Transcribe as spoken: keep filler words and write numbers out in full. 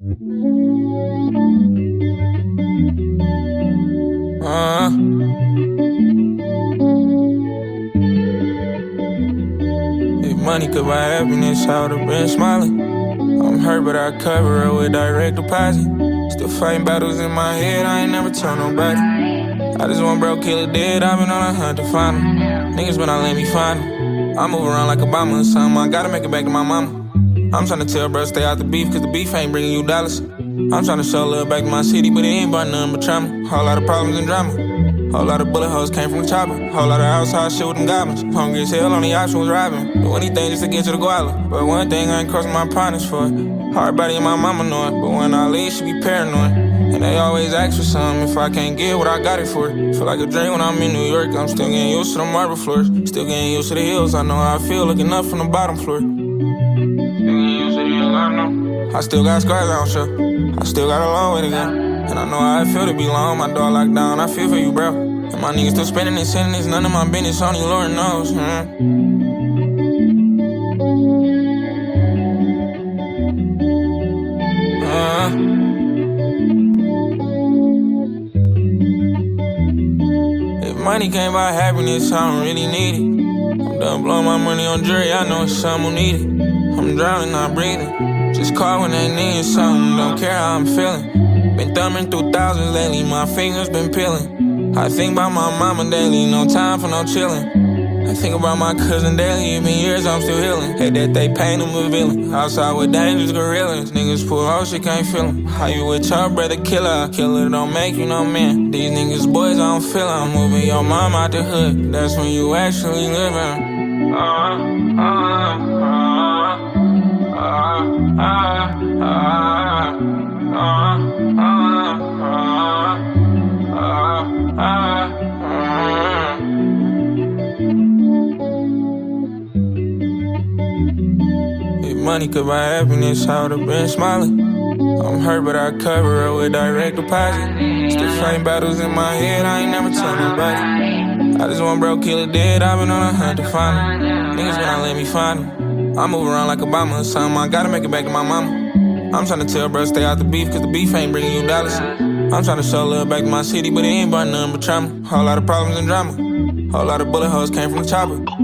Uh, if money could buy happiness, I would've been smiling. I'm hurt, but I cover it with direct deposit. Still fighting battles in my head, I ain't never tell nobody. I just want bro killer dead, I've been on a hunt to find him. Niggas been out let me find him. I move around like Obama or something, I gotta make it back to my mama. I'm tryna tell bro stay out the beef, cause the beef ain't bringing you dollars. I'm tryna show love back to my city, but it ain't about nothing but trauma. Whole lot of problems and drama. Whole lot of bullet holes came from the chopper. Whole lot of outside shit with them goblins. Hungry as hell, only option was robbing. Do anything just to get to the guala. But one thing I ain't crossing my partners for. Hard body and my mama know it. But when I leave, she be paranoid. And they always ask for something. If I can't get what I got it for. Feel like a dream when I'm in New York. I'm still getting used to the marble floors. Still getting used to the hills. I know how I feel looking up from the bottom floor. Still getting used to the hills, I know. I still got scars, I don't show. I still got a long way to go. And I know how I feel to be long. My door locked down, I feel for you, bro. And my niggas still spending and sending this. None of my business, only Lord knows. Hmm. Uh, if money can't buy happiness, I don't really need it. I'm done blowing my money on jury, I know it's something who need it. I'm drowning, not breathing. Just call when they need something, don't care how I'm feeling. Been thumbing through thousands lately, my fingers been peeling. I think about my mama daily, no time for no chillin'. I think about my cousin daily, even years I'm still healing. Hate that they paint them with villain. Outside with dangerous gorillas, niggas pull out shit, can't feel them. How you with your brother killer? Killer don't make you no man. These niggas boys, I don't feel I'm moving your mom out the hood. That's when you actually living. Uh, uh, uh, uh, uh, uh, uh, uh. If money could buy happiness, I would've been smiling. I'm hurt, but I cover it with direct deposit. Still fighting battles in my head, I ain't never tell nobody. I just want bro killer dead, I've been on a hunt to find him. Niggas been out let me find him. I move around like Obama or something, I gotta make it back to my mama. I'm tryna tell bro stay out the beef, cause the beef ain't bringing you dollars. I'm tryna show love back to my city, but it ain't about nothing but trauma. Whole lot of problems and drama. Whole lot of bullet holes came from the chopper.